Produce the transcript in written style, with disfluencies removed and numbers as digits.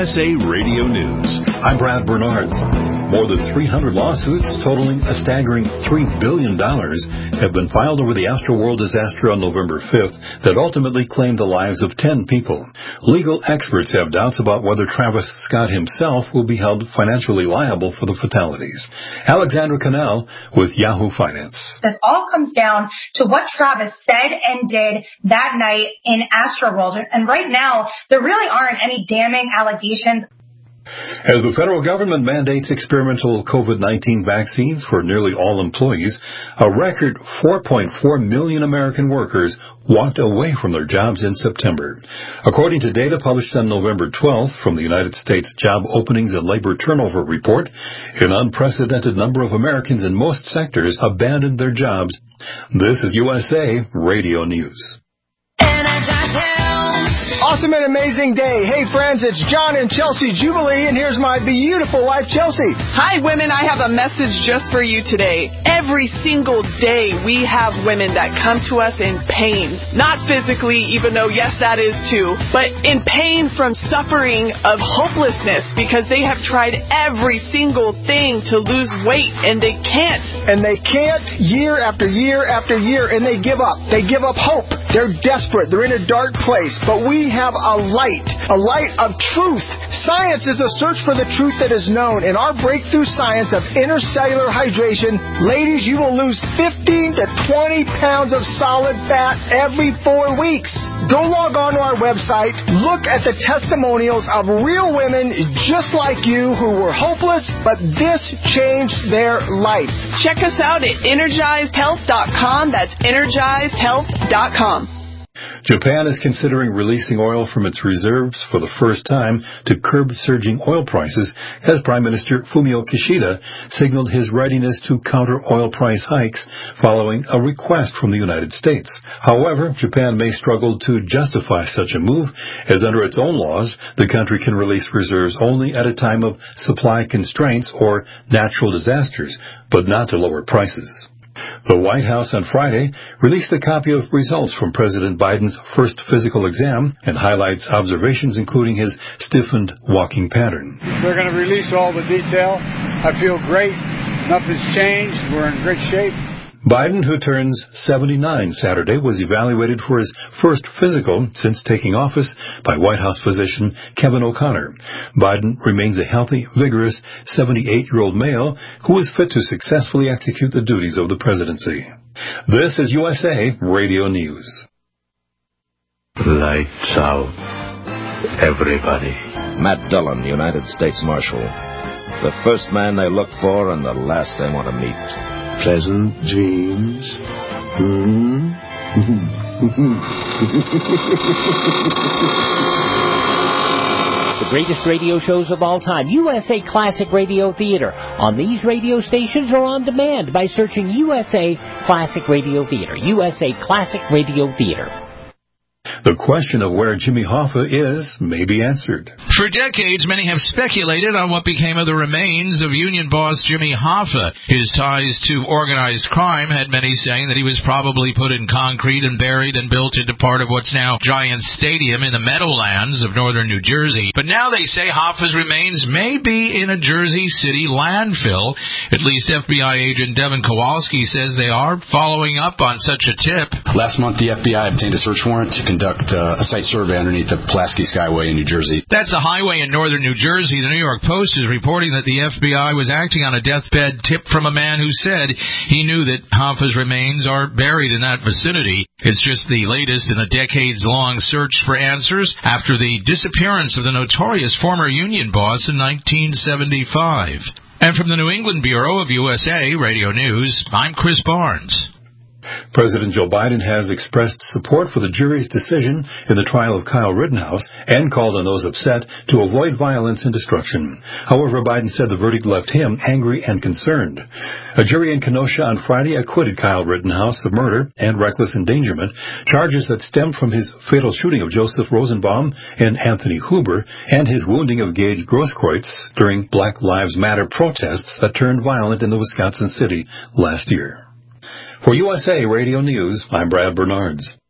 USA Radio News. I'm Brad Bernards. More than 300 lawsuits totaling a staggering $3 billion have been filed over the Astroworld disaster on November 5th that ultimately claimed the lives of 10 people. Legal experts have doubts about whether Travis Scott himself will be held financially liable for the fatalities. Alexandra Cannell with Yahoo Finance. This all comes down to what Travis said and did that night in Astroworld. And right now, there really aren't any damning allegations. As the federal government mandates experimental COVID-19 vaccines for nearly all employees, a record 4.4 million American workers walked away from their jobs in September. According to data published on November 12th from the United States Job Openings and Labor Turnover Report, an unprecedented number of Americans in most sectors abandoned their jobs. This is USA Radio News. Awesome and amazing day. Hey, friends, it's John and Chelsea Jubilee, and here's my beautiful wife, Chelsea. Hi, women. I have a message just for you today. Every single day, we have women that come to us in pain. Not physically, even though, yes, that is too, but in pain from suffering of hopelessness because they have tried every single thing to lose weight, and they can't. And they can't year after year after year, and they give up. They give up hope. They're desperate. They're in a dark place. But we have a light of truth. Science is a search for the truth that is known. In our breakthrough science of intercellular hydration, ladies, you will lose 15 to 20 pounds of solid fat every 4 weeks. Go log on to our website, look at the testimonials of real women just like you who were hopeless, but this changed their life. Check us out at energizedhealth.com. That's energizedhealth.com. Japan is considering releasing oil from its reserves for the first time to curb surging oil prices as Prime Minister Fumio Kishida signaled his readiness to counter oil price hikes following a request from the United States. However, Japan may struggle to justify such a move, as under its own laws, the country can release reserves only at a time of supply constraints or natural disasters, but not to lower prices. The White House on Friday released a copy of results from President Biden's first physical exam and highlights observations including his stiffened walking pattern. They're going to release all the detail. I feel great. Nothing's changed. We're in great shape. Biden, who turns 79 Saturday, was evaluated for his first physical since taking office by White House physician Kevin O'Connor. Biden remains a healthy, vigorous 78-year-old male who is fit to successfully execute the duties of the presidency. This is USA Radio News. Lights out, everybody. Matt Dillon, United States Marshal. The first man they look for and the last they want to meet. Pleasant dreams. The greatest radio shows of all time, USA Classic Radio Theater, on these radio stations or on demand by searching USA Classic Radio Theater. USA Classic Radio Theater. The question of where Jimmy Hoffa is may be answered. For decades, many have speculated on what became of the remains of union boss Jimmy Hoffa. His ties to organized crime had many saying that he was probably put in concrete and buried and built into part of what's now Giants Stadium in the Meadowlands of northern New Jersey. But now they say Hoffa's remains may be in a Jersey City landfill. At least FBI agent Devin Kowalski says they are following up on such a tip. Last month, the FBI obtained a search warrant to conduct a site survey underneath the Pulaski Skyway in New Jersey. That's a highway in northern New Jersey. The New York Post is reporting that the FBI was acting on a deathbed tip from a man who said he knew that Hoffa's remains are buried in that vicinity. It's just the latest in a decades-long search for answers after the disappearance of the notorious former union boss in 1975. And from the New England Bureau of USA Radio News, I'm Chris Barnes. President Joe Biden has expressed support for the jury's decision in the trial of Kyle Rittenhouse and called on those upset to avoid violence and destruction. However, Biden said the verdict left him angry and concerned. A jury in Kenosha on Friday acquitted Kyle Rittenhouse of murder and reckless endangerment, charges that stemmed from his fatal shooting of Joseph Rosenbaum and Anthony Huber and his wounding of Gage Grosskreutz during Black Lives Matter protests that turned violent in the Wisconsin city last year. For USA Radio News, I'm Brad Bernards.